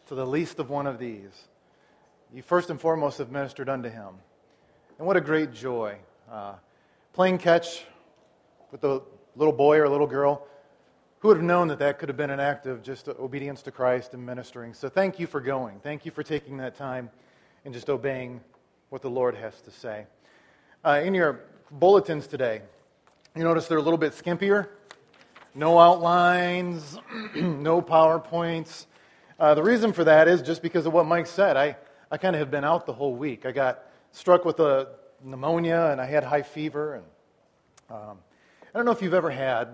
to the least of one of these, you first and foremost have ministered unto him. And what a great joy. Playing catch with a little boy or a little girl, who would have known that that could have been an act of just obedience to Christ and ministering? So thank you for going. Thank you for taking that time and just obeying what the Lord has to say. In your bulletins today, you notice they're a little bit skimpier. No outlines, no PowerPoints. The reason for that is just because of what Mike said. I kind of have been out the whole week. I got struck with a pneumonia and I had high fever. And I don't know if you've ever had...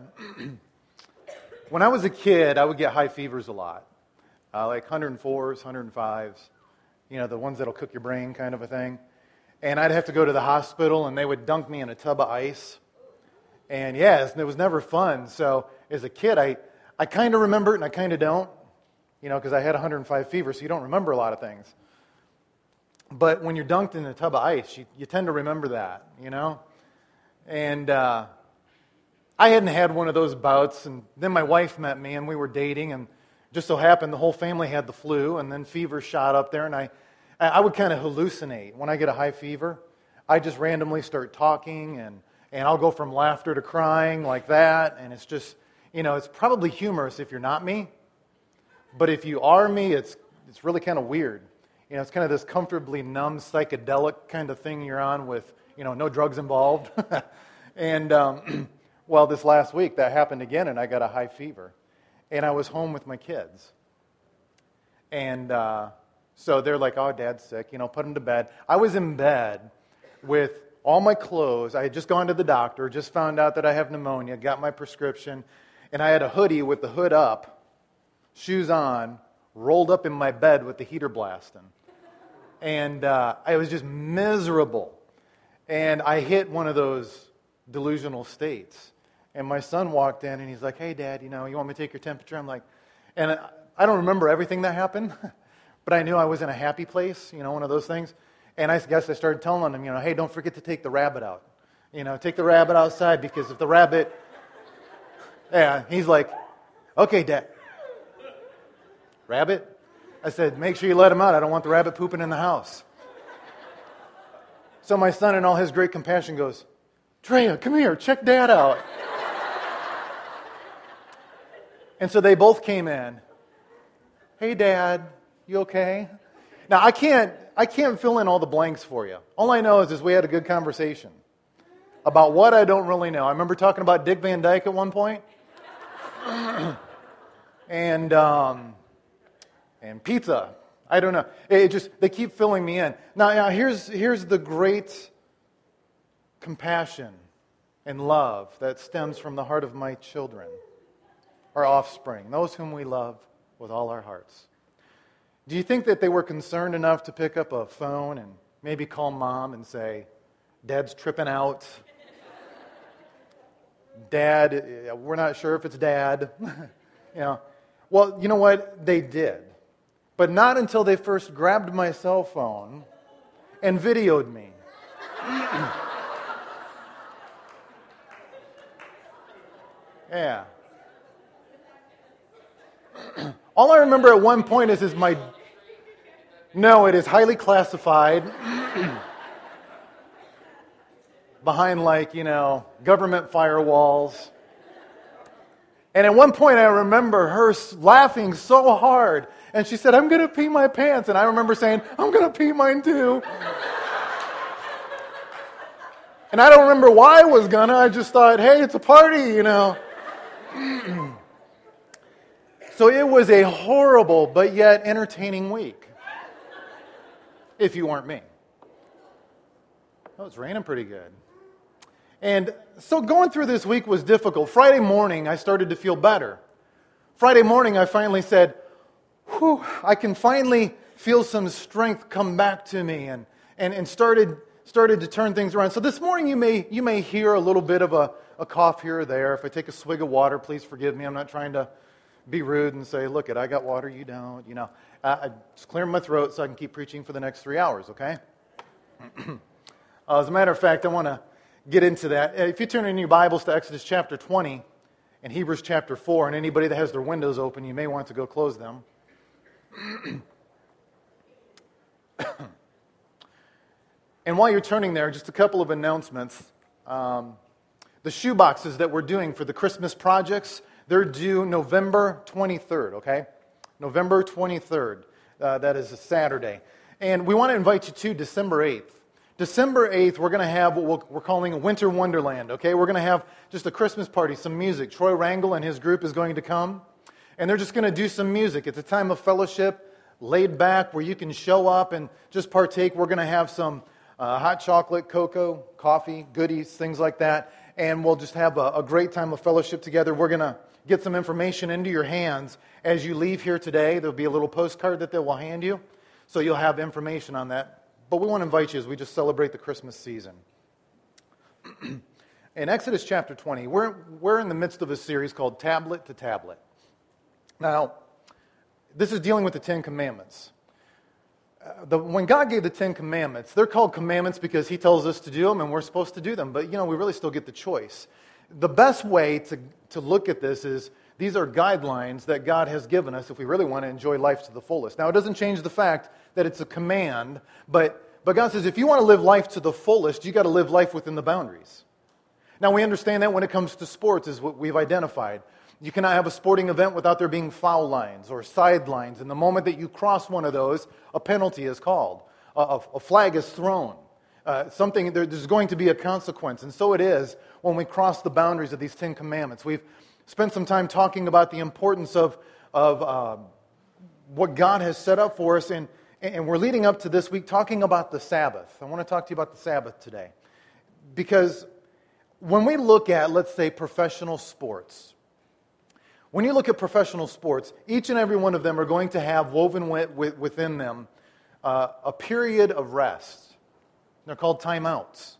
When I was a kid, I would get high fevers a lot, like 104s, 105s, the ones that'll cook your brain kind of a thing. And I'd have to go to the hospital, and they would dunk me in a tub of ice. And yes, it was never fun. So as a kid, I kind of remember it, and I kind of don't, because I had 105 fever, so you don't remember a lot of things. But when you're dunked in a tub of ice, you tend to remember that, And I hadn't had one of those bouts, and then my wife met me, and we were dating, and just so happened the whole family had the flu, and then fever shot up there, and I would kind of hallucinate. When I get a high fever, I just randomly start talking, and I'll go from laughter to crying like that, and it's just, it's probably humorous if you're not me, but if you are me, it's really kind of weird. It's kind of this comfortably numb, psychedelic kind of thing you're on with, no drugs involved. And... Well, this last week, that happened again, and I got a high fever. And I was home with my kids. And so they're like, oh, Dad's sick, put him to bed. I was in bed with all my clothes. I had just gone to the doctor, just found out that I have pneumonia, got my prescription, and I had a hoodie with the hood up, shoes on, rolled up in my bed with the heater blasting. And I was just miserable. And I hit one of those delusional states. And my son walked in and he's like, hey, Dad, you want me to take your temperature? I'm like, and I don't remember everything that happened, but I knew I was in a happy place, one of those things. And I guess I started telling him, hey, don't forget to take the rabbit out. Take the rabbit outside, because if the rabbit, yeah, he's like, okay, Dad. Rabbit? I said, make sure you let him out. I don't want the rabbit pooping in the house. So my son, in all his great compassion, goes, Drea, come here, check Dad out. And so they both came in. Hey, Dad, you okay? Now, I can't fill in all the blanks for you. All I know is we had a good conversation about what I don't really know. I remember talking about Dick Van Dyke at one point. and pizza. I don't know. They keep filling me in. Now here's the great compassion and love that stems from the heart of my children, our offspring, those whom we love with all our hearts. Do you think that they were concerned enough to pick up a phone and maybe call Mom and say, Dad's tripping out? Dad, we're not sure if it's Dad. Well, you know what? They did. But not until they first grabbed my cell phone and videoed me. Yeah. All I remember at one point is my... No, it is highly classified. Behind government firewalls. And at one point I remember her laughing so hard. And she said, I'm going to pee my pants. And I remember saying, I'm going to pee mine too. And I don't remember why I was gonna. I just thought, hey, it's a party, So it was a horrible but yet entertaining week. If you weren't me. Oh, it's raining pretty good. And so going through this week was difficult. Friday morning, I started to feel better. Friday morning, I finally said, whew, I can finally feel some strength come back to me, and started to turn things around. So this morning, you may hear a little bit of a cough here or there. If I take a swig of water, please forgive me. I'm not trying to be rude and say, look, I got water, you don't. I just clear my throat so I can keep preaching for the next 3 hours, okay? As a matter of fact, I want to get into that. If you turn in your Bibles to Exodus chapter 20 and Hebrews chapter 4, and anybody that has their windows open, you may want to go close them. And while you're turning there, just a couple of announcements. The shoe boxes that we're doing for the Christmas projects, they're due November 23rd, okay? November 23rd. That is a Saturday. And we want to invite you to December 8th. December 8th, we're going to have what we're calling a Winter Wonderland, okay? We're going to have just a Christmas party, some music. Troy Rangel and his group is going to come, and they're just going to do some music. It's a time of fellowship, laid back, where you can show up and just partake. We're going to have some hot chocolate, cocoa, coffee, goodies, things like that, and we'll just have a great time of fellowship together. We're going to get some information into your hands as you leave here today. There'll be a little postcard that they will hand you, so you'll have information on that. But we want to invite you as we just celebrate the Christmas season. In Exodus chapter 20, we're in the midst of a series called Tablet to Tablet. Now, this is dealing with the Ten Commandments. When God gave the Ten Commandments, they're called commandments because He tells us to do them and we're supposed to do them. But, we really still get the choice. The best way to look at this is these are guidelines that God has given us if we really want to enjoy life to the fullest. Now, it doesn't change the fact that it's a command, but God says if you want to live life to the fullest, you've got to live life within the boundaries. Now, we understand that when it comes to sports is what we've identified. You cannot have a sporting event without there being foul lines or sidelines. And the moment that you cross one of those, a penalty is called. A flag is thrown. There's going to be a consequence. And so it is when we cross the boundaries of these Ten Commandments. We've spent some time talking about the importance of what God has set up for us. And we're leading up to this week talking about the Sabbath. I want to talk to you about the Sabbath today. Because when we look at, let's say, professional sports, when you look at professional sports, each and every one of them are going to have woven within them a period of rest. They're called timeouts.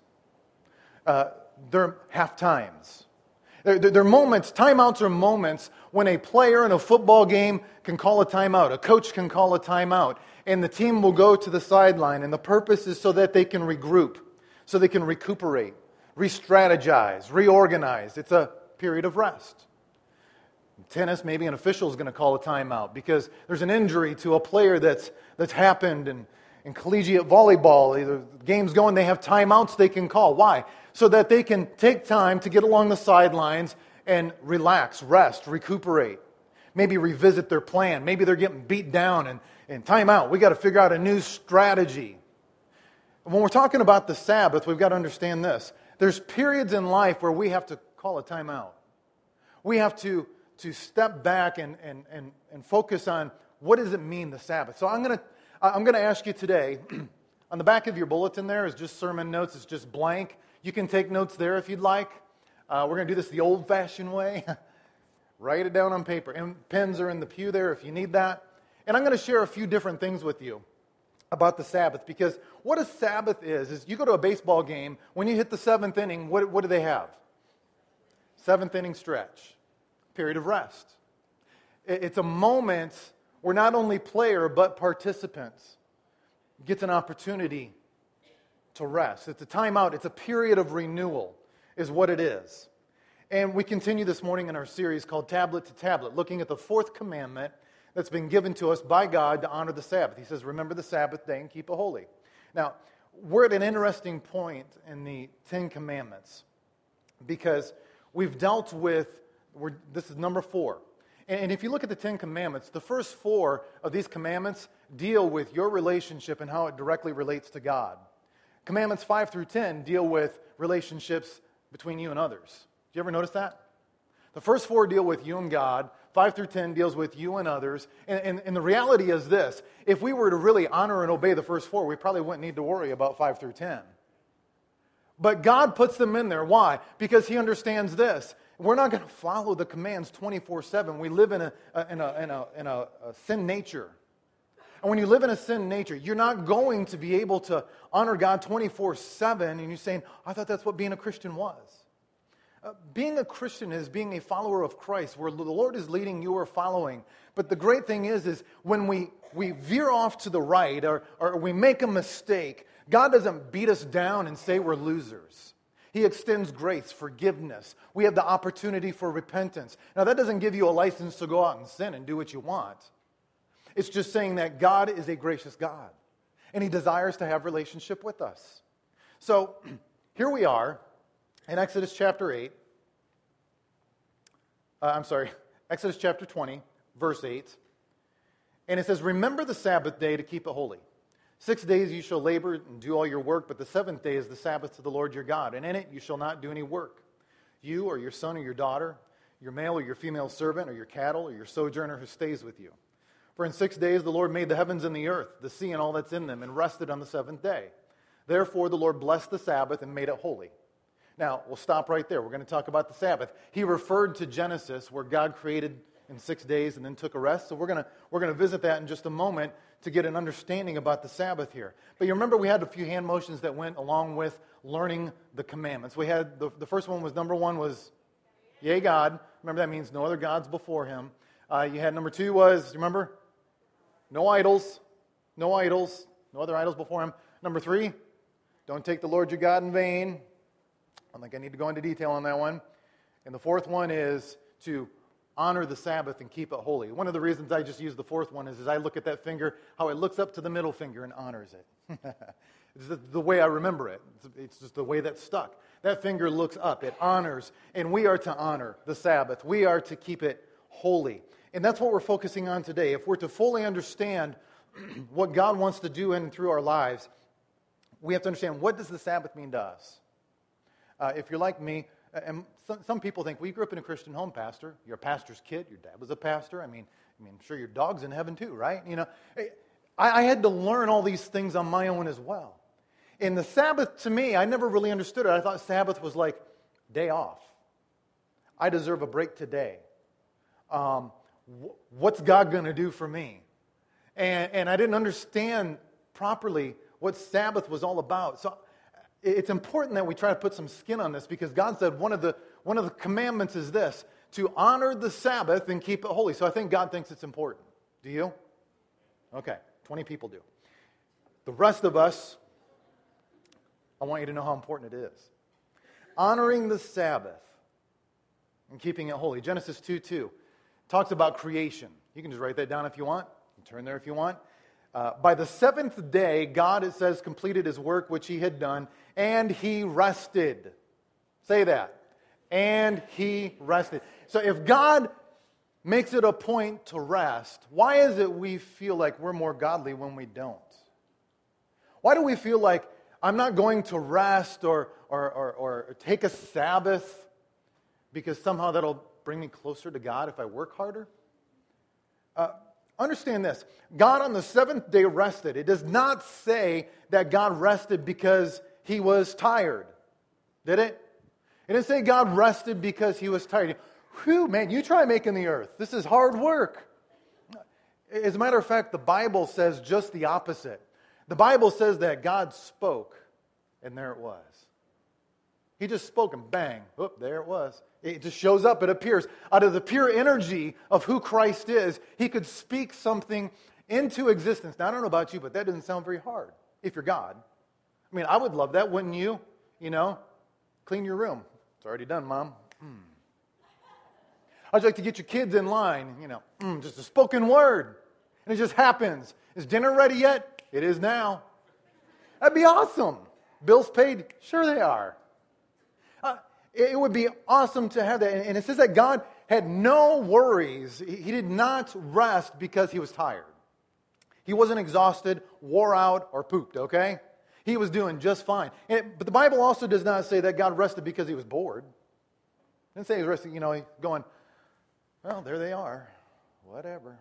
They're half times. They're moments, timeouts are moments when a player in a football game can call a timeout. A coach can call a timeout. And the team will go to the sideline. And the purpose is so that they can regroup, so they can recuperate, re-strategize, reorganize. It's a period of rest. In tennis, maybe an official is going to call a timeout because there's an injury to a player that's happened. And in collegiate volleyball, the game's going, they have timeouts they can call. Why? So that they can take time to get along the sidelines and relax, rest, recuperate. Maybe revisit their plan. Maybe they're getting beat down and time out. We've got to figure out a new strategy. When we're talking about the Sabbath, we've got to understand this. There's periods in life where we have to call a time out. We have to step back and focus on what does it mean, the Sabbath. So I'm going to ask you today, on the back of your bulletin there is just sermon notes. It's just blank. You can take notes there if you'd like. We're going to do this the old-fashioned way. Write it down on paper. And pens are in the pew there if you need that. And I'm going to share a few different things with you about the Sabbath. Because what a Sabbath is you go to a baseball game, when you hit the seventh inning, what do they have? Seventh inning stretch. Period of rest. It's a moment where not only player but participants gets an opportunity to rest. It's a timeout. It's a period of renewal is what it is. And we continue this morning in our series called Tablet to Tablet, looking at the fourth commandment that's been given to us by God to honor the Sabbath. He says, remember the Sabbath day and keep it holy. Now, we're at an interesting point in the Ten Commandments because we've dealt with, this is number 4. And if you look at the Ten Commandments, the first 4 of these commandments deal with your relationship and how it directly relates to God. Commandments 5 through 10 deal with relationships between you and others. Did you ever notice that? The first 4 deal with you and God. 5 through 10 deals with you and others. And the reality is this. If we were to really honor and obey the first 4, we probably wouldn't need to worry about 5 through 10. But God puts them in there. Why? Because He understands this. We're not going to follow the commands 24/7. We live in a sin nature. And when you live in a sin nature, you're not going to be able to honor God 24/7. And you're saying, I thought that's what being a Christian was. Being a Christian is being a follower of Christ, where the Lord is leading, you are following. But the great thing is when we veer off to the right or we make a mistake, God doesn't beat us down and say we're losers. He extends grace, forgiveness. We have the opportunity for repentance. Now, that doesn't give you a license to go out and sin and do what you want. It's just saying that God is a gracious God, and He desires to have relationship with us. So here we are in Exodus chapter 8. Exodus chapter 20, verse 8. And it says, "Remember the Sabbath day to keep it holy. 6 days you shall labor and do all your work, but the seventh day is the Sabbath to the Lord your God. And in it you shall not do any work. You or your son or your daughter, your male or your female servant, or your cattle, or your sojourner who stays with you. For in 6 days the Lord made the heavens and the earth, the sea and all that's in them, and rested on the seventh day. Therefore the Lord blessed the Sabbath and made it holy." Now, we'll stop right there. We're going to talk about the Sabbath. He referred to Genesis, where God created in 6 days and then took a rest. So we're going to visit that in just a moment to get an understanding about the Sabbath here. But you remember we had a few hand motions that went along with learning the commandments. We had the first one was, number one was, yea, God. Remember, that means no other gods before Him. You had number two was, remember? No idols. No idols. No other idols before Him. Number three, don't take the Lord your God in vain. I don't think I need to go into detail on that one. And the fourth one is to honor the Sabbath and keep it holy. One of the reasons I just use the fourth one is I look at that finger, how it looks up to the middle finger and honors it. It's the way I remember it. It's just the way that's stuck. That finger looks up. It honors. And we are to honor the Sabbath. We are to keep it holy. And that's what we're focusing on today. If we're to fully understand what God wants to do in and through our lives, we have to understand, what does the Sabbath mean to us? If you're like me, and some people think, well, you grew up in a Christian home, Pastor. You're a pastor's kid. Your dad was a pastor. I mean, I'm sure your dog's in heaven too, right? You know, I had to learn all these things on my own as well. And the Sabbath, to me, I never really understood it. I thought Sabbath was like day off. I deserve a break today. What's God going to do for me? And I didn't understand properly what Sabbath was all about. So it's important that we try to put some skin on this, because God said one of the commandments is this, to honor the Sabbath and keep it holy. So I think God thinks it's important. Do you? Okay, 20 people do. The rest of us, I want you to know how important it is. Honoring the Sabbath and keeping it holy. Genesis 2:2 talks about creation. You can just write that down if you want. You can turn there if you want. By the seventh day, God, it says, completed His work which He had done, and He rested. Say that. And He rested. So if God makes it a point to rest, why is it we feel like we're more godly when we don't? Why do we feel like I'm not going to rest or take a Sabbath because somehow that'll bring me closer to God if I work harder? Understand this. God on the seventh day rested. It does not say that God rested because He was tired. Did it? It didn't say God rested because He was tired. Whew, man, you try making the earth. This is hard work. As a matter of fact, the Bible says just the opposite. The Bible says that God spoke, and there it was. He just spoke and bang, whoop, there it was. It just shows up, it appears. Out of the pure energy of who Christ is, He could speak something into existence. Now, I don't know about you, but that doesn't sound very hard if you're God. I mean, I would love that, wouldn't you? You know, clean your room. It's already done, Mom. How'd you like to get your kids in line? You know, just a spoken word. And it just happens. Is dinner ready yet? It is now. That'd be awesome. Bills paid? Sure they are. It would be awesome to have that. And it says that God had no worries. He did not rest because He was tired. He wasn't exhausted, wore out, or pooped, okay? He was doing just fine. But the Bible also does not say that God rested because He was bored. It didn't say He was resting, going, well, there they are. Whatever.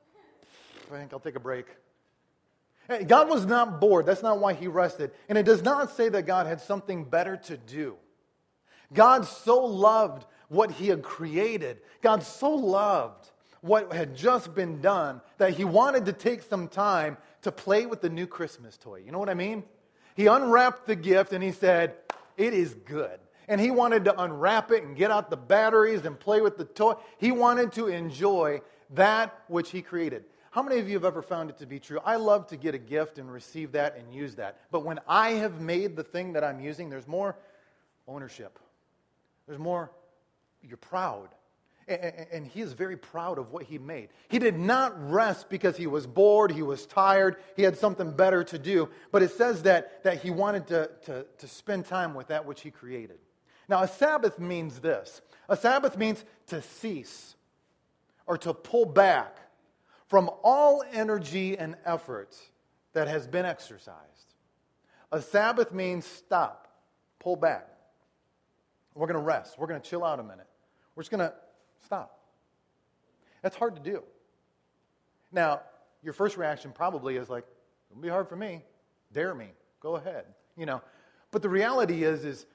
I think I'll take a break. Hey, God was not bored. That's not why He rested. And it does not say that God had something better to do. God so loved what He had created. God so loved what had just been done that He wanted to take some time to play with the new Christmas toy. You know what I mean? He unwrapped the gift and He said, it is good. And He wanted to unwrap it and get out the batteries and play with the toy. He wanted to enjoy that which He created. How many of you have ever found it to be true? I love to get a gift and receive that and use that. But when I have made the thing that I'm using, there's more ownership. There's more, you're proud. And he is very proud of what he made. He did not rest because he was bored, he was tired, he had something better to do. But it says that he wanted to spend time with that which he created. Now, a Sabbath means this. A Sabbath means to cease or to pull back from all energy and effort that has been exercised. A Sabbath means stop, pull back. We're going to rest. We're going to chill out a minute. We're just going to stop. That's hard to do. Now, your first reaction probably is like, it'll be hard for me. Dare me. Go ahead. But the reality is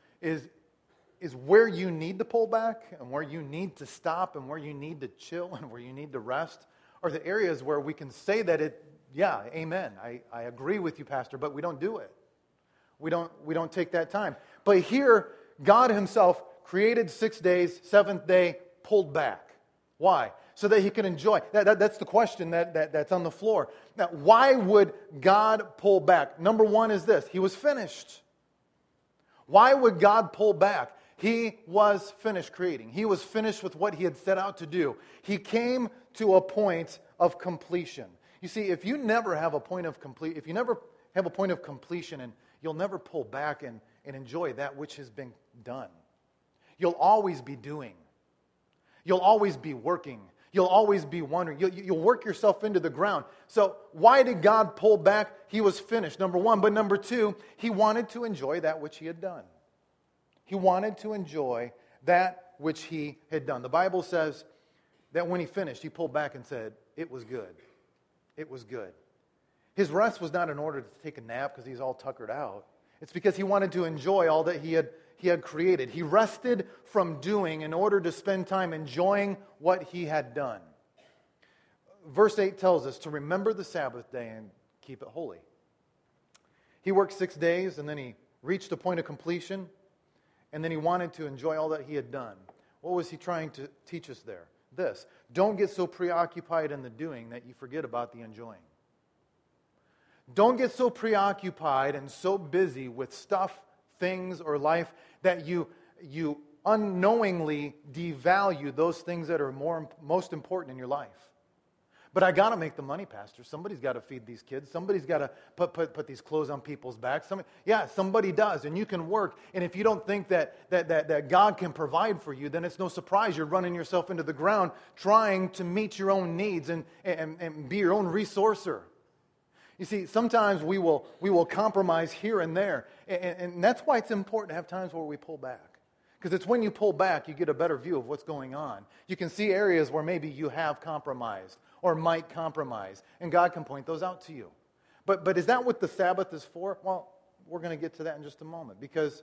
where you need to pull back and where you need to stop and where you need to chill and where you need to rest are the areas where we can say that amen. I agree with you, Pastor, but we don't do it. We don't take that time. But here, God himself created 6 days, seventh day, pulled back. Why? So that he can enjoy. That's the question that's on the floor. Now, why would God pull back? Number one is this. He was finished. Why would God pull back? He was finished creating. He was finished with what he had set out to do. He came to a point of completion. You see, if you never have a point of completion, and you'll never pull back and enjoy that which has been done. You'll always be doing. You'll always be working. You'll always be wondering. You'll work yourself into the ground. So why did God pull back? He was finished, number one. But number two, he wanted to enjoy that which he had done. He wanted to enjoy that which he had done. The Bible says that when he finished, he pulled back and said, it was good. It was good. His rest was not in order to take a nap because he's all tuckered out. It's because he wanted to enjoy all that he had created. He rested from doing in order to spend time enjoying what he had done. Verse 8 tells us to remember the Sabbath day and keep it holy. He worked 6 days and then he reached a point of completion and then he wanted to enjoy all that he had done. What was he trying to teach us there? This: don't get so preoccupied in the doing that you forget about the enjoying. Don't get so preoccupied and so busy with stuff, things, or life that you unknowingly devalue those things that are most important in your life. But I got to make the money, Pastor. Somebody's got to feed these kids. Somebody's got to put these clothes on people's backs. Somebody does, and you can work. And if you don't think that God can provide for you, then it's no surprise you're running yourself into the ground trying to meet your own needs and be your own resourcer. You see, sometimes we will compromise here and there, and that's why it's important to have times where we pull back. Because it's when you pull back, you get a better view of what's going on. You can see areas where maybe you have compromised or might compromise, and God can point those out to you. But is that what the Sabbath is for? Well, we're going to get to that in just a moment, because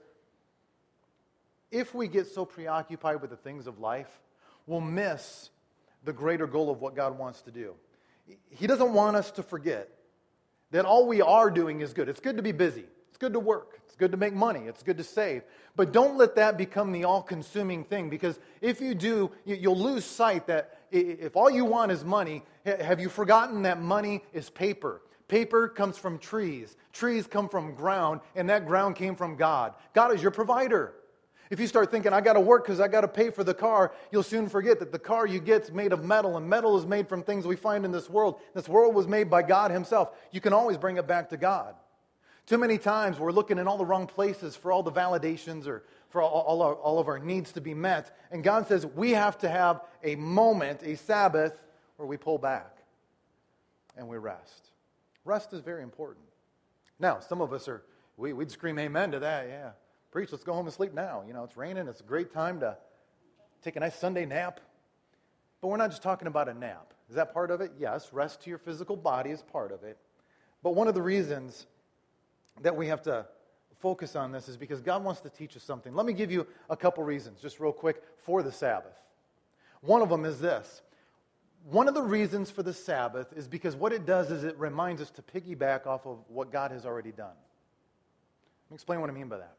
if we get so preoccupied with the things of life, we'll miss the greater goal of what God wants to do. He doesn't want us to forget that all we are doing is good. It's good to be busy. It's good to work. It's good to make money. It's good to save. But don't let that become the all-consuming thing, because if you do, you'll lose sight that if all you want is money, have you forgotten that money is paper? Paper comes from trees. Trees come from ground, and that ground came from God. God is your provider. If you start thinking, I got to work because I got to pay for the car, you'll soon forget that the car you get is made of metal, and metal is made from things we find in this world. This world was made by God himself. You can always bring it back to God. Too many times we're looking in all the wrong places for all the validations or for all of our needs to be met. And God says we have to have a moment, a Sabbath, where we pull back and we rest. Rest is very important. Now, some of us we'd scream amen to that, yeah. Preach, let's go home and sleep now. It's raining. It's a great time to take a nice Sunday nap. But we're not just talking about a nap. Is that part of it? Yes, rest to your physical body is part of it. But one of the reasons that we have to focus on this is because God wants to teach us something. Let me give you a couple reasons, just real quick, for the Sabbath. One of them is this. One of the reasons for the Sabbath is because what it does is it reminds us to piggyback off of what God has already done. Let me explain what I mean by that.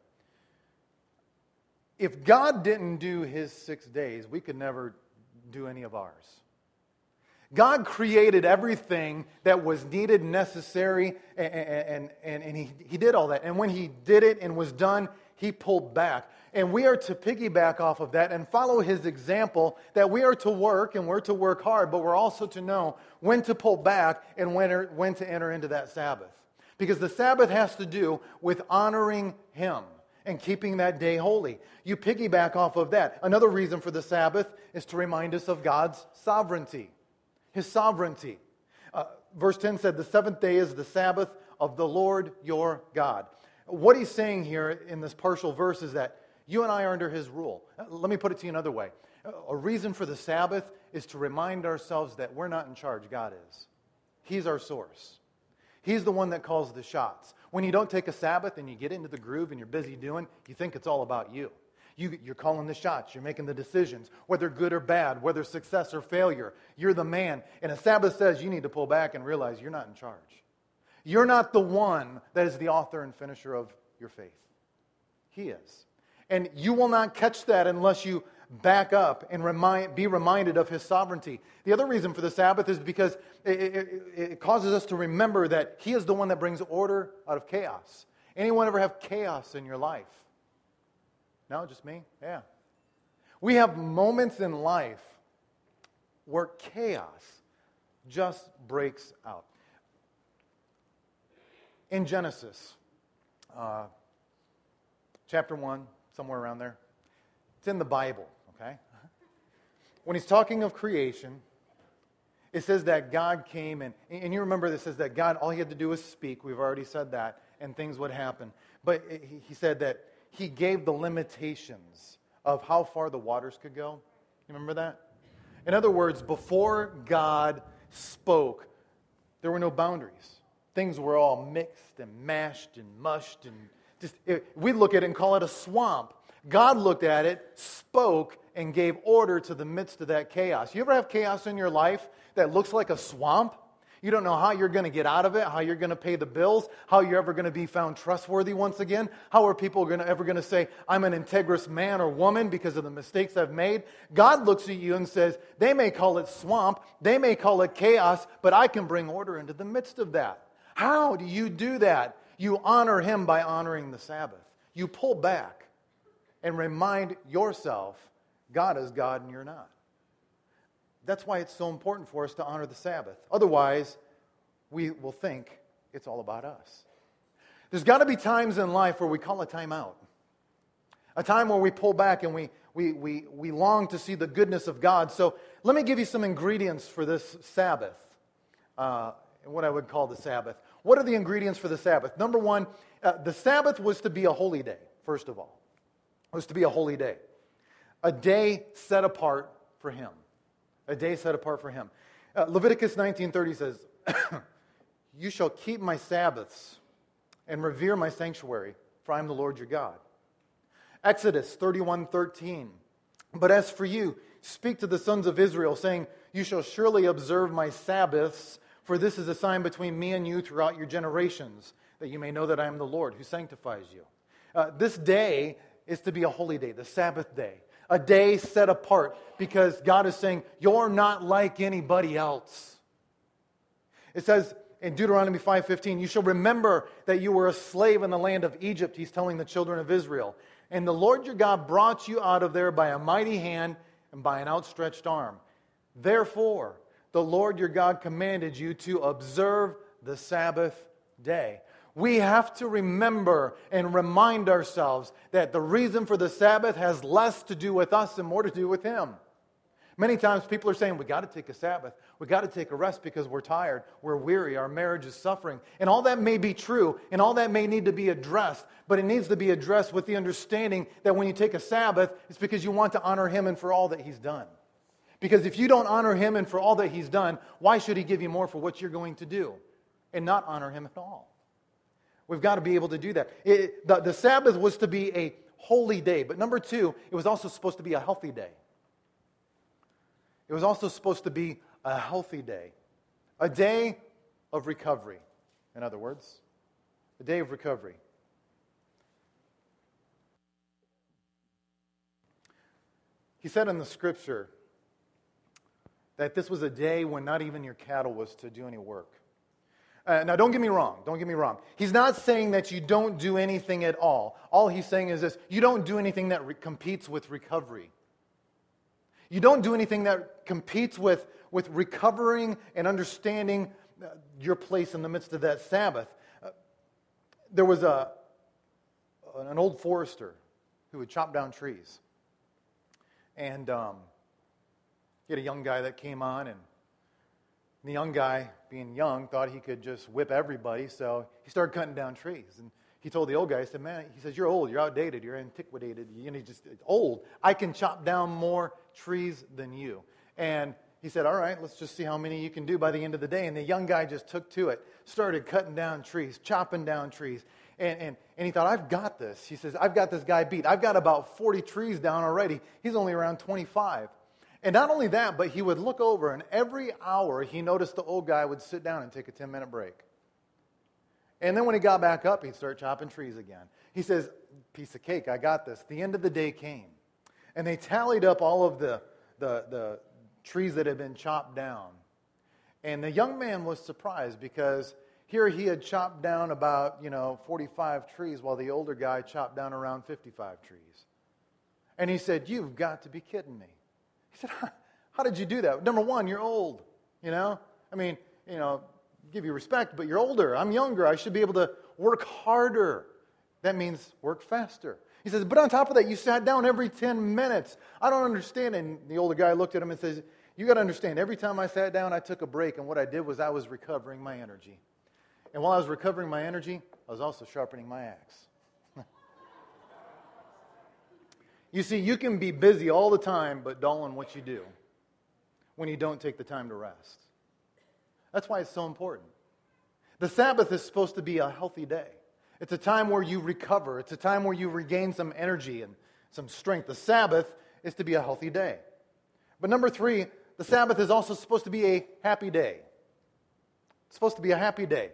If God didn't do his 6 days, we could never do any of ours. God created everything that was needed, necessary, and he did all that. And when he did it and was done, he pulled back. And we are to piggyback off of that and follow his example that we are to work and we're to work hard, but we're also to know when to pull back and when to enter into that Sabbath. Because the Sabbath has to do with honoring him and keeping that day holy. You piggyback off of that. Another reason for the Sabbath is to remind us of God's sovereignty, his sovereignty. Verse 10 said, the seventh day is the Sabbath of the Lord your God. What he's saying here in this partial verse is that you and I are under his rule. Let me put it to you another way. A reason for the Sabbath is to remind ourselves that we're not in charge, God is. He's our source. He's the one that calls the shots. When you don't take a Sabbath and you get into the groove and you're busy doing, you think it's all about you. You're calling the shots. You're making the decisions, whether good or bad, whether success or failure. You're the man. And a Sabbath says you need to pull back and realize you're not in charge. You're not the one that is the author and finisher of your faith. He is. And you will not catch that unless you back up and be reminded of his sovereignty. The other reason for the Sabbath is because it causes us to remember that he is the one that brings order out of chaos. Anyone ever have chaos in your life? No, just me? Yeah. We have moments in life where chaos just breaks out. In Genesis, chapter 1, somewhere around there, it's in the Bible, okay? When he's talking of creation, it says that God came and you remember this says that God, all he had to do was speak. We've already said that, and things would happen. But he said that he gave the limitations of how far the waters could go. You remember that? In other words, before God spoke, there were no boundaries. Things were all mixed and mashed and mushed and we look at it and call it a swamp. God looked at it, spoke, and gave order to the midst of that chaos. You ever have chaos in your life that looks like a swamp? You don't know how you're going to get out of it, how you're going to pay the bills, how you're ever going to be found trustworthy once again. How are people ever going to say, I'm an integrous man or woman because of the mistakes I've made? God looks at you and says, they may call it swamp, they may call it chaos, but I can bring order into the midst of that. How do you do that? You honor him by honoring the Sabbath. You pull back and remind yourself, God is God and you're not. That's why it's so important for us to honor the Sabbath. Otherwise, we will think it's all about us. There's got to be times in life where we call a time out. A time where we pull back and we long to see the goodness of God. So let me give you some ingredients for this Sabbath. What I would call the Sabbath. What are the ingredients for the Sabbath? Number one, the Sabbath was to be a holy day, first of all. It was to be a holy day. A day set apart for him. A day set apart for him. Leviticus 19:30 says, you shall keep my Sabbaths and revere my sanctuary, for I am the Lord your God. Exodus 31:13, but as for you, speak to the sons of Israel, saying, you shall surely observe my Sabbaths, for this is a sign between me and you throughout your generations, that you may know that I am the Lord who sanctifies you. This day is to be a holy day, the Sabbath day. A day set apart because God is saying, you're not like anybody else. It says in Deuteronomy 5:15, you shall remember that you were a slave in the land of Egypt, he's telling the children of Israel. And the Lord your God brought you out of there by a mighty hand and by an outstretched arm. Therefore, the Lord your God commanded you to observe the Sabbath day. We have to remember and remind ourselves that the reason for the Sabbath has less to do with us and more to do with him. Many times people are saying, we got to take a Sabbath. We got to take a rest because we're tired, we're weary, our marriage is suffering. And all that may be true, and all that may need to be addressed, but it needs to be addressed with the understanding that when you take a Sabbath, it's because you want to honor him and for all that he's done. Because if you don't honor him and for all that he's done, why should he give you more for what you're going to do and not honor him at all? We've got to be able to do that. The Sabbath was to be a holy day. But number two, it was also supposed to be a healthy day. It was also supposed to be a healthy day. A day of recovery, in other words. A day of recovery. He said in the scripture that this was a day when not even your cattle was to do any work. Now, don't get me wrong. Don't get me wrong. He's not saying that you don't do anything at all. All he's saying is this: you don't do anything that competes with recovery. You don't do anything that competes with recovering and understanding your place in the midst of that Sabbath. There was an old forester who would chop down trees. And he had a young guy that came on, and the young guy, being young, thought he could just whip everybody, so he started cutting down trees. And he told the old guy, he said, man, he says, you're old, you're outdated, you're antiquated, you're just old. I can chop down more trees than you. And he said, all right, let's just see how many you can do by the end of the day. And the young guy just took to it, started cutting down trees, chopping down trees. And he thought, I've got this. He says, I've got this guy beat. I've got about 40 trees down already. He's only around 25. And not only that, but he would look over, and every hour he noticed the old guy would sit down and take a 10-minute break. And then when he got back up, he'd start chopping trees again. He says, piece of cake, I got this. The end of the day came. And they tallied up all of the trees that had been chopped down. And the young man was surprised because here he had chopped down about, 45 trees while the older guy chopped down around 55 trees. And he said, you've got to be kidding me. He said, how did you do that? Number one, you're old, give you respect, but you're older. I'm younger. I should be able to work harder. That means work faster. He says, but on top of that, you sat down every 10 minutes. I don't understand. And the older guy looked at him and says, you got to understand, every time I sat down, I took a break, and what I did was I was recovering my energy. And while I was recovering my energy, I was also sharpening my axe. You see, you can be busy all the time, but dull in what you do when you don't take the time to rest. That's why it's so important. The Sabbath is supposed to be a healthy day. It's a time where you recover. It's a time where you regain some energy and some strength. The Sabbath is to be a healthy day. But number 3, the Sabbath is also supposed to be a happy day. It's supposed to be a happy day.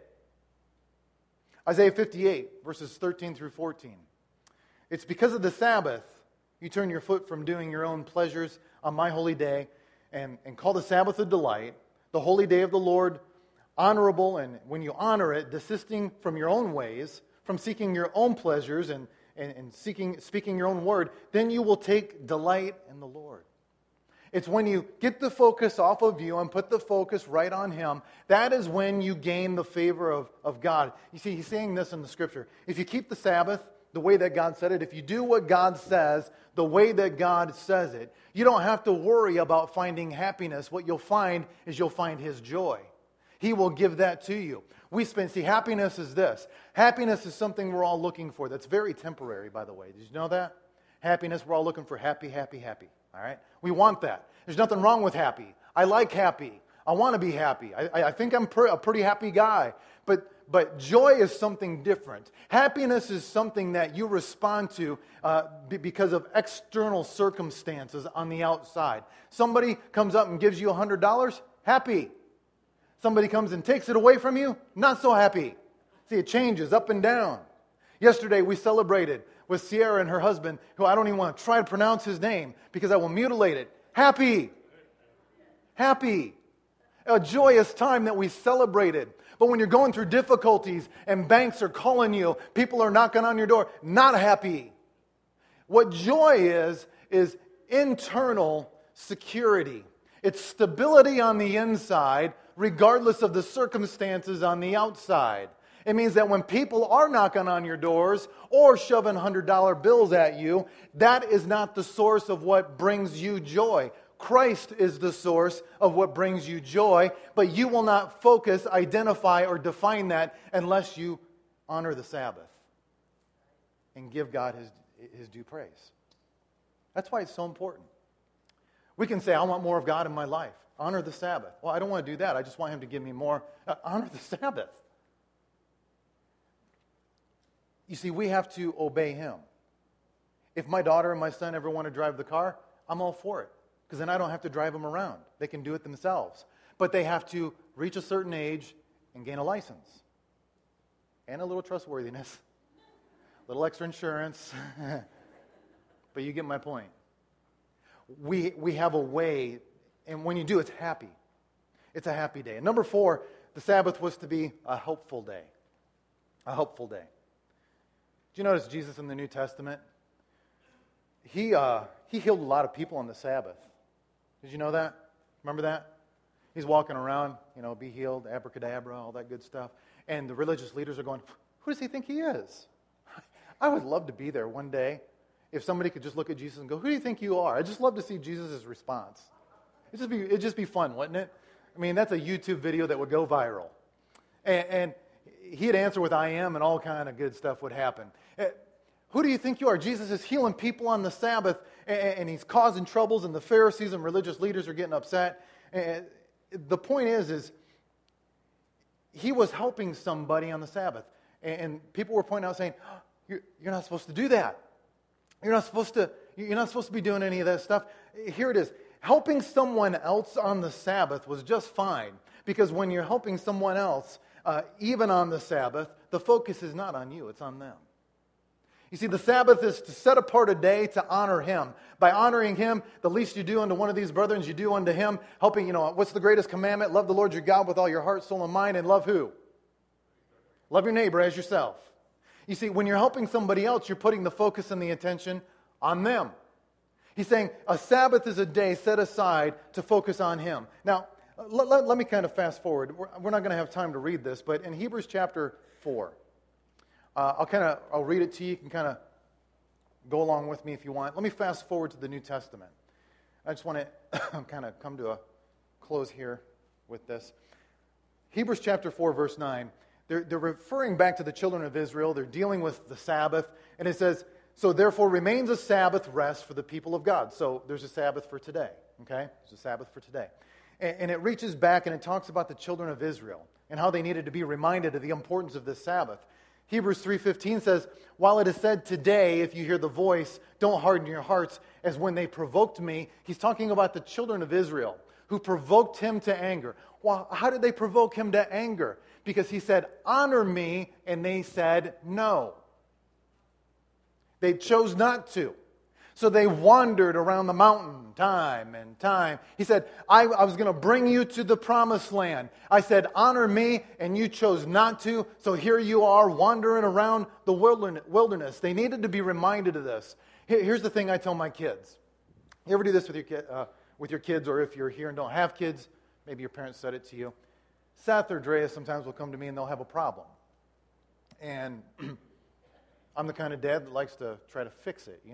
Isaiah 58, verses 13 through 14. It's because of the Sabbath you turn your foot from doing your own pleasures on my holy day and call the Sabbath a delight, the holy day of the Lord honorable, and when you honor it, desisting from your own ways, from seeking your own pleasures and speaking your own word, then you will take delight in the Lord. It's when you get the focus off of you and put the focus right on Him, that is when you gain the favor of God. You see, He's saying this in the Scripture. If you keep the Sabbath the way that God said it, if you do what God says the way that God says it, you don't have to worry about finding happiness. What you'll find is you'll find His joy. He will give that to you. Happiness is this. Happiness is something we're all looking for. That's very temporary, by the way. Did you know that? Happiness, we're all looking for happy, happy, happy. All right? We want that. There's nothing wrong with happy. I like happy. I want to be happy. I think I'm a pretty happy guy. But joy is something different. Happiness is something that you respond to because of external circumstances on the outside. Somebody comes up and gives you $100, happy. Somebody comes and takes it away from you, not so happy. See, it changes up and down. Yesterday we celebrated with Sierra and her husband, who I don't even want to try to pronounce his name because I will mutilate it. Happy. Happy. A joyous time that we celebrated. But when you're going through difficulties and banks are calling you, people are knocking on your door, not happy. What joy is internal security. It's stability on the inside, regardless of the circumstances on the outside. It means that when people are knocking on your doors or shoving $100 bills at you, that is not the source of what brings you joy. Christ is the source of what brings you joy, but you will not focus, identify, or define that unless you honor the Sabbath and give God His due praise. That's why it's so important. We can say, I want more of God in my life. Honor the Sabbath. Well, I don't want to do that. I just want Him to give me more. Honor the Sabbath. You see, we have to obey Him. If my daughter and my son ever want to drive the car, I'm all for it. Because then I don't have to drive them around. They can do it themselves. But they have to reach a certain age and gain a license. And a little trustworthiness. A little extra insurance. But you get my point. We have a way, and when you do, it's happy. It's a happy day. And number 4, the Sabbath was to be a helpful day. A helpful day. Do you notice Jesus in the New Testament? He healed a lot of people on the Sabbath. Did you know that? Remember that? He's walking around, be healed, abracadabra, all that good stuff. And the religious leaders are going, who does he think he is? I would love to be there one day if somebody could just look at Jesus and go, who do you think you are? I'd just love to see Jesus' response. It'd just be fun, wouldn't it? I mean, that's a YouTube video that would go viral. And he'd answer with I am, and all kind of good stuff would happen. Who do you think you are? Jesus is healing people on the Sabbath, and he's causing troubles, and the Pharisees and religious leaders are getting upset. And the point is he was helping somebody on the Sabbath. And people were pointing out saying, you're not supposed to do that. You're not supposed to be doing any of that stuff. Here it is. Helping someone else on the Sabbath was just fine. Because when you're helping someone else, even on the Sabbath, the focus is not on you, it's on them. You see, the Sabbath is to set apart a day to honor Him. By honoring Him, the least you do unto one of these brethren, you do unto Him. Helping, what's the greatest commandment? Love the Lord your God with all your heart, soul, and mind, and love who? Love your neighbor as yourself. You see, when you're helping somebody else, you're putting the focus and the attention on them. He's saying a Sabbath is a day set aside to focus on Him. Now, let me kind of fast forward. We're not going to have time to read this, but in Hebrews chapter 4, I'll read it to you. You can kind of go along with me if you want. Let me fast forward to the New Testament. I just want to kind of come to a close here with this. Hebrews chapter 4, verse 9. They're referring back to the children of Israel. They're dealing with the Sabbath. And it says, so therefore remains a Sabbath rest for the people of God. So there's a Sabbath for today. Okay? There's a Sabbath for today. And it reaches back and it talks about the children of Israel and how they needed to be reminded of the importance of this Sabbath. Hebrews 3:15 says, while it is said today, if you hear the voice, don't harden your hearts as when they provoked me. He's talking about the children of Israel who provoked him to anger. Well, how did they provoke him to anger? Because he said, honor me, and they said no. They chose not to. So they wandered around the mountain time and time. He said, I was going to bring you to the promised land. I said, honor me, and you chose not to. So here you are wandering around the wilderness. They needed to be reminded of this. Here's the thing I tell my kids. You ever do this with your kids, or if you're here and don't have kids, maybe your parents said it to you. Seth or Drea sometimes will come to me and they'll have a problem. And I'm the kind of dad that likes to try to fix it,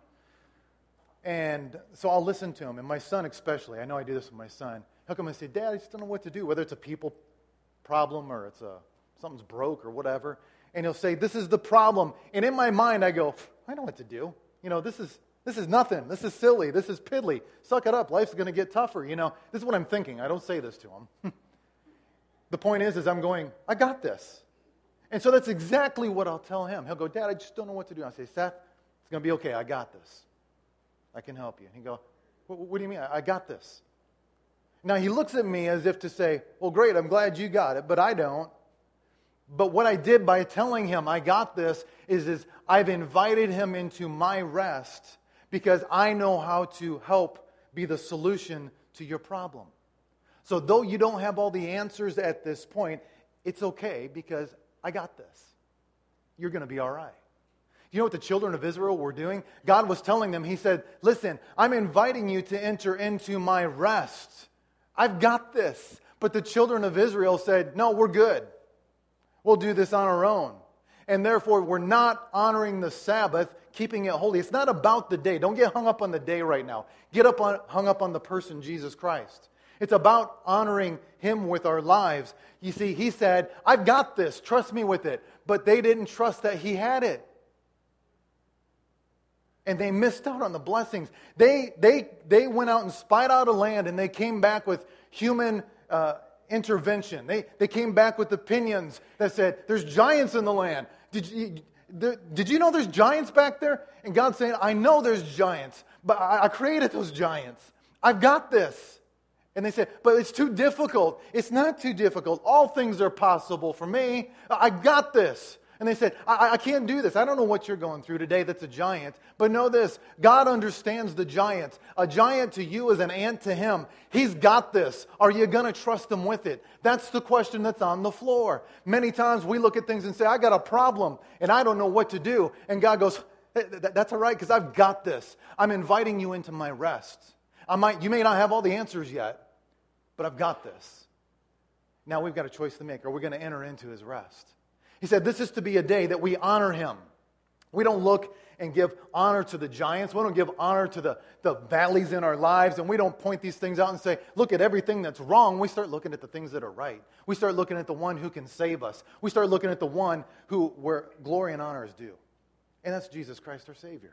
And so I'll listen to him, and my son especially. I know I do this with my son. He'll come and say, Dad, I just don't know what to do, whether it's a people problem or it's something's broke or whatever. And he'll say, this is the problem. And in my mind, I go, I know what to do. This is nothing. This is silly. This is piddly. Suck it up. Life's going to get tougher. This is what I'm thinking. I don't say this to him. The point is I'm going, I got this. And so that's exactly what I'll tell him. He'll go, Dad, I just don't know what to do. I'll say, Seth, it's going to be okay. I got this. I can help you. And he'd go, what do you mean? I got this. Now, he looks at me as if to say, well, great, I'm glad you got it, but I don't. But what I did by telling him I got this is I've invited him into my rest because I know how to help be the solution to your problem. So though you don't have all the answers at this point, it's okay because I got this. You're going to be all right. You know what the children of Israel were doing? God was telling them, He said, listen, I'm inviting you to enter into my rest. I've got this. But the children of Israel said, no, we're good. We'll do this on our own. And therefore, we're not honoring the Sabbath, keeping it holy. It's not about the day. Don't get hung up on the day right now. Hung up on the person, Jesus Christ. It's about honoring Him with our lives. You see, He said, I've got this. Trust me with it. But they didn't trust that He had it. And they missed out on the blessings. They went out and spied out a land, and they came back with human intervention. They came back with opinions that said, there's giants in the land. Did you know there's giants back there? And God's saying, I know there's giants, but I created those giants. I've got this. And they said, but it's too difficult. It's not too difficult. All things are possible for me. I got this. And they said, I can't do this. I don't know what you're going through today that's a giant. But know this, God understands the giant. A giant to you is an ant to him. He's got this. Are you going to trust him with it? That's the question that's on the floor. Many times we look at things and say, I got a problem and I don't know what to do. And God goes, hey, that's all right because I've got this. I'm inviting you into my rest. You may not have all the answers yet, but I've got this. Now we've got a choice to make. Are we going to enter into his rest? He said this is to be a day that we honor him. We don't look and give honor to the giants. We don't give honor to the valleys in our lives. And we don't point these things out and say, look at everything that's wrong. We start looking at the things that are right. We start looking at the one who can save us. We start looking at the one where glory and honor is due. And that's Jesus Christ, our Savior.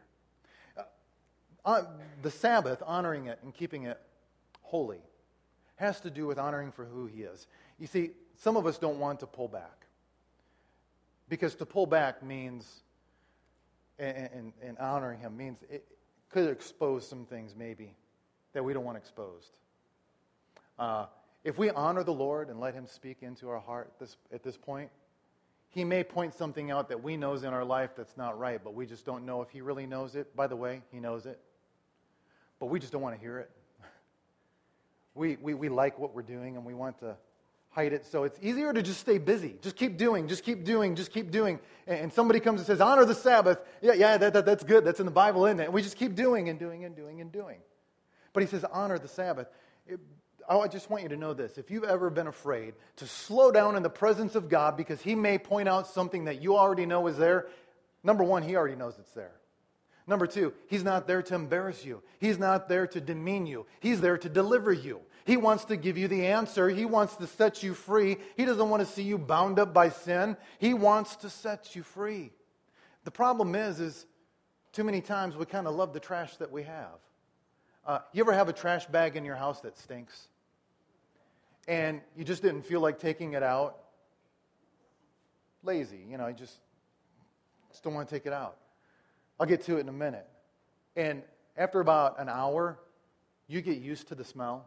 The Sabbath, honoring it and keeping it holy, has to do with honoring for who he is. You see, some of us don't want to pull back. Because to pull back means, and honoring him means, it could expose some things maybe that we don't want exposed. If we honor the Lord and let him speak into our heart at this point, he may point something out that we know is in our life that's not right, but we just don't know if he really knows it. By the way, he knows it. But we just don't want to hear it. We like what we're doing and we want to hide it. So it's easier to just stay busy. Just keep doing, just keep doing, just keep doing. And somebody comes and says, honor the Sabbath. Yeah, that's good. That's in the Bible, isn't it? And we just keep doing and doing and doing and doing. But he says, honor the Sabbath. I just want you to know this. If you've ever been afraid to slow down in the presence of God because he may point out something that you already know is there, number one, he already knows it's there. Number two, he's not there to embarrass you. He's not there to demean you. He's there to deliver you. He wants to give you the answer. He wants to set you free. He doesn't want to see you bound up by sin. He wants to set you free. The problem is too many times we kind of love the trash that we have. You ever have a trash bag in your house that stinks? And you just didn't feel like taking it out? Lazy, you just don't want to take it out. I'll get to it in a minute. And after about an hour, you get used to the smell.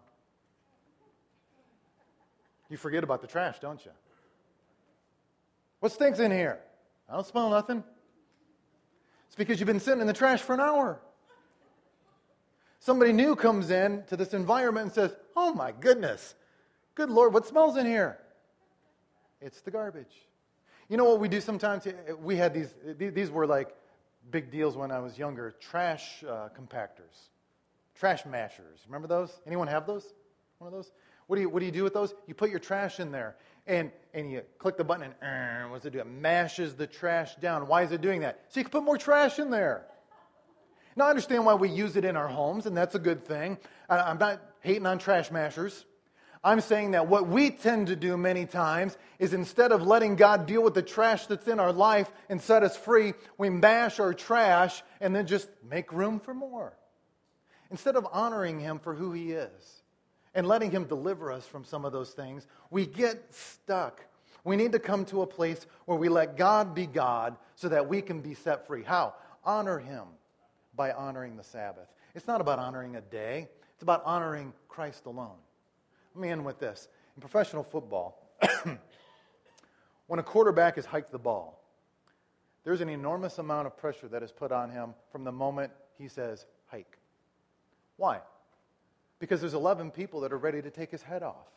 You forget about the trash, don't you? What stinks in here? I don't smell nothing. It's because you've been sitting in the trash for an hour. Somebody new comes in to this environment and says, oh my goodness, good Lord, what smells in here? It's the garbage. You know what we do sometimes? We had these were like big deals when I was younger, trash compactors, trash mashers. Remember those? Anyone have those? One of those? What do you do with those? You put your trash in there, and you click the button, and what does it do? It mashes the trash down. Why is it doing that? So you can put more trash in there. Now, I understand why we use it in our homes, and that's a good thing. I'm not hating on trash mashers. I'm saying that what we tend to do many times is instead of letting God deal with the trash that's in our life and set us free, we mash our trash and then just make room for more. Instead of honoring him for who he is and letting him deliver us from some of those things, we get stuck. We need to come to a place where we let God be God so that we can be set free. How? Honor him by honoring the Sabbath. It's not about honoring a day. It's about honoring Christ alone. Let me end with this. In professional football, when a quarterback has hiked the ball, there's an enormous amount of pressure that is put on him from the moment he says, hike. Why? Because there's 11 people that are ready to take his head off.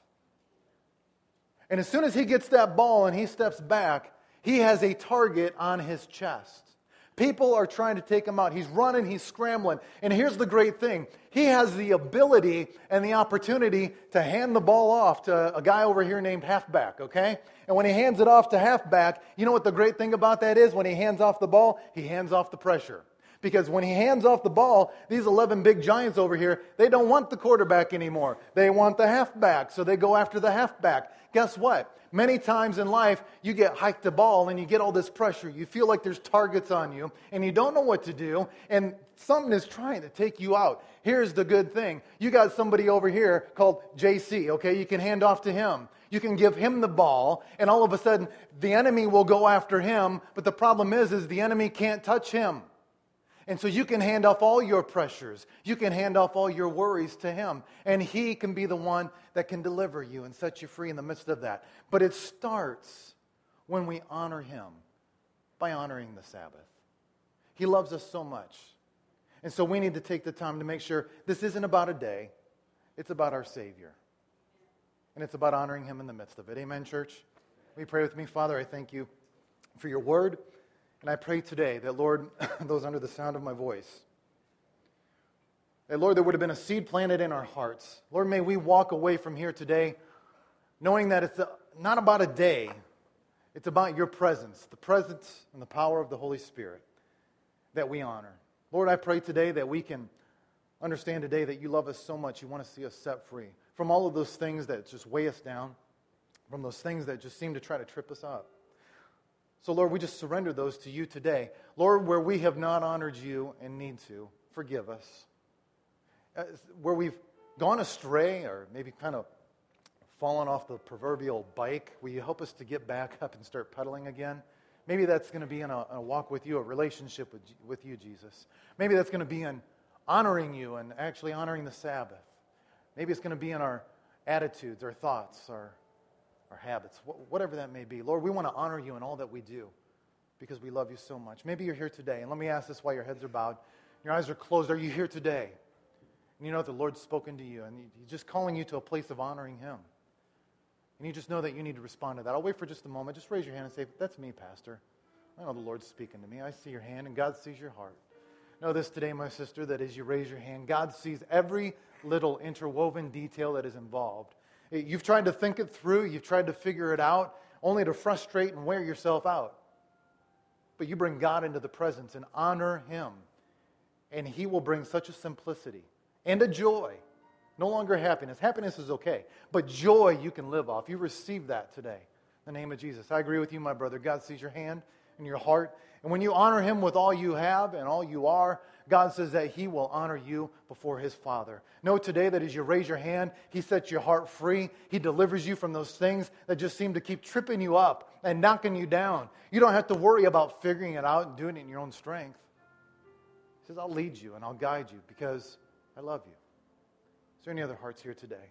And as soon as he gets that ball and he steps back, he has a target on his chest. People are trying to take him out. He's running, he's scrambling. And here's the great thing. He has the ability and the opportunity to hand the ball off to a guy over here named halfback, okay? And when he hands it off to halfback, you know what the great thing about that is? When he hands off the ball, he hands off the pressure. Because when he hands off the ball, these 11 big giants over here, they don't want the quarterback anymore. They want the halfback, so they go after the halfback. Guess what? Many times in life, you get hiked a ball and you get all this pressure. You feel like there's targets on you and you don't know what to do and something is trying to take you out. Here's the good thing. You got somebody over here called JC, okay? You can hand off to him. You can give him the ball and all of a sudden the enemy will go after him, but the problem is the enemy can't touch him. And so you can hand off all your pressures. You can hand off all your worries to him. And he can be the one that can deliver you and set you free in the midst of that. But it starts when we honor him by honoring the Sabbath. He loves us so much. And so we need to take the time to make sure this isn't about a day. It's about our Savior. And it's about honoring Him in the midst of it. Amen, church? Will you pray with me? Father, I thank you for your word. And I pray today that, Lord, those under the sound of my voice, that, Lord, there would have been a seed planted in our hearts. Lord, may we walk away from here today knowing that it's not about a day. It's about your presence, the presence and the power of the Holy Spirit that we honor. Lord, I pray today that we can understand today that you love us so much. You want to see us set free from all of those things that just weigh us down, from those things that just seem to try to trip us up. So, Lord, we just surrender those to you today. Lord, where we have not honored you and need to, forgive us. Where we've gone astray or maybe kind of fallen off the proverbial bike, will you help us to get back up and start pedaling again? Maybe that's going to be in a walk with you, a relationship with you, Jesus. Maybe that's going to be in honoring you and actually honoring the Sabbath. Maybe it's going to be in our attitudes, our thoughts, our habits, whatever that may be. Lord, we want to honor you in all that we do because we love you so much. Maybe you're here today, and let me ask this while your heads are bowed. Your eyes are closed. Are you here today? And you know that the Lord's spoken to you, and He's just calling you to a place of honoring Him. And you just know that you need to respond to that. I'll wait for just a moment. Just raise your hand and say, that's me, Pastor. I know the Lord's speaking to me. I see your hand, and God sees your heart. Know this today, my sister, that as you raise your hand, God sees every little interwoven detail that is involved. You've tried to think it through. You've tried to figure it out, only to frustrate and wear yourself out. But you bring God into the presence and honor Him, and He will bring such a simplicity and a joy. No longer happiness. Happiness is okay, but joy you can live off. You receive that today in the name of Jesus. I agree with you, my brother. God sees your hand and your heart. And when you honor Him with all you have and all you are, God says that He will honor you before His Father. Know today that as you raise your hand, He sets your heart free. He delivers you from those things that just seem to keep tripping you up and knocking you down. You don't have to worry about figuring it out and doing it in your own strength. He says, I'll lead you and I'll guide you because I love you. Is there any other hearts here today?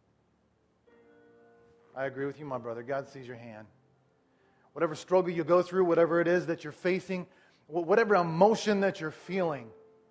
I agree with you, my brother. God sees your hand. Whatever struggle you go through, whatever it is that you're facing, whatever emotion that you're feeling,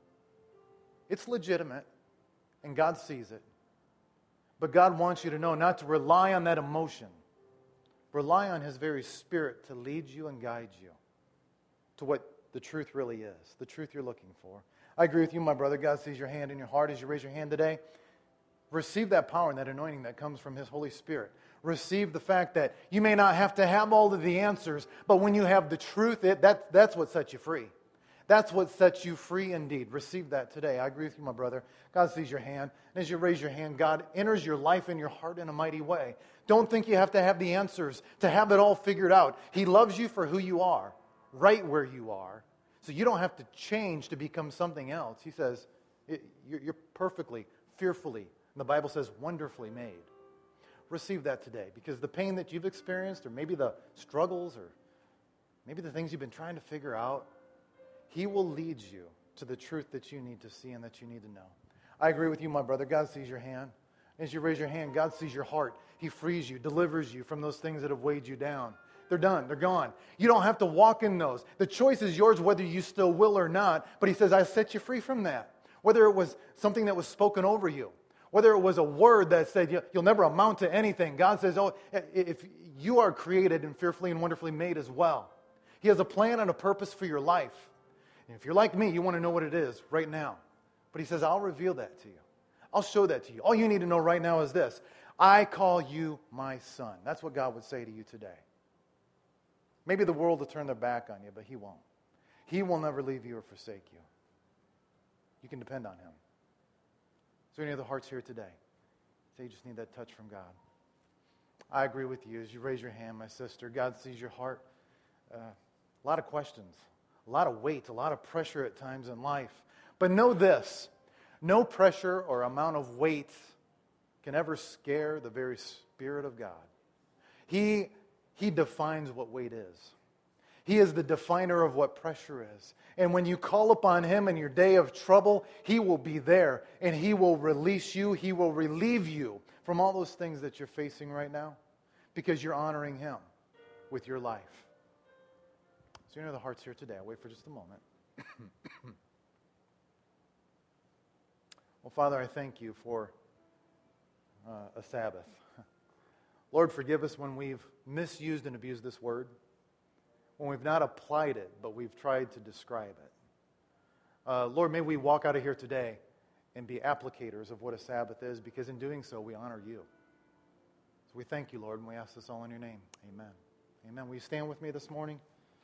it's legitimate, and God sees it. But God wants you to know not to rely on that emotion. Rely on His very Spirit to lead you and guide you to what the truth really is, the truth you're looking for. I agree with you, my brother. God sees your hand in your heart as you raise your hand today. Receive that power and that anointing that comes from His Holy Spirit. Receive the fact that you may not have to have all of the answers, but when you have the truth, that's what sets you free. That's what sets you free indeed. Receive that today. I agree with you, my brother. God sees your hand. And as you raise your hand, God enters your life and your heart in a mighty way. Don't think you have to have the answers to have it all figured out. He loves you for who you are, right where you are. So you don't have to change to become something else. He says, you're perfectly, fearfully, and the Bible says wonderfully made. Receive that today, because the pain that you've experienced, or maybe the struggles, or maybe the things you've been trying to figure out, He will lead you to the truth that you need to see and that you need to know. I agree with you, my brother. God sees your hand. As you raise your hand, God sees your heart. He frees you, delivers you from those things that have weighed you down. They're done. They're gone. You don't have to walk in those. The choice is yours whether you still will or not, but He says, I set you free from that. Whether it was something that was spoken over you, whether it was a word that said you'll never amount to anything, God says, oh, if you are created and fearfully and wonderfully made as well. He has a plan and a purpose for your life. And if you're like me, you want to know what it is right now. But He says, I'll reveal that to you. I'll show that to you. All you need to know right now is this. I call you my son. That's what God would say to you today. Maybe the world will turn their back on you, but He won't. He will never leave you or forsake you. You can depend on Him. Is there any other hearts here today? Say you just need that touch from God. I agree with you. As you raise your hand, my sister, God sees your heart. A lot of questions, a lot of weight, a lot of pressure at times in life. But know this, no pressure or amount of weight can ever scare the very Spirit of God. He defines what weight is. He is the definer of what pressure is. And when you call upon Him in your day of trouble, He will be there and He will release you. He will relieve you from all those things that you're facing right now because you're honoring Him with your life. Is So you know the hearts here today. I'll wait for just a moment. Well, Father, I thank you for a Sabbath. Lord, forgive us when we've misused and abused this word, when we've not applied it, but we've tried to describe it. Lord, may we walk out of here today and be applicators of what a Sabbath is, because in doing so, we honor you. So we thank you, Lord, and we ask this all in your name. Amen. Amen. Will you stand with me this morning?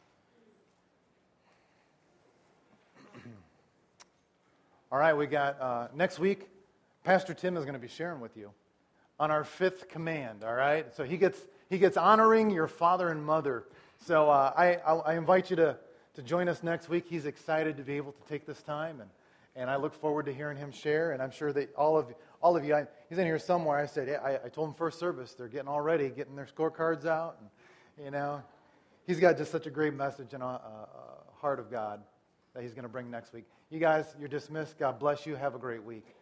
All right, we got next week, Pastor Tim is going to be sharing with you on our fifth command, all right? So he gets honoring your father and mother. So I invite you to join us next week. He's excited to be able to take this time, and I look forward to hearing him share. And I'm sure that all of you, he's in here somewhere. I said, I told him first service, they're getting all ready, getting their scorecards out. And, he's got just such a great message and a heart of God that he's going to bring next week. You guys, you're dismissed. God bless you. Have a great week.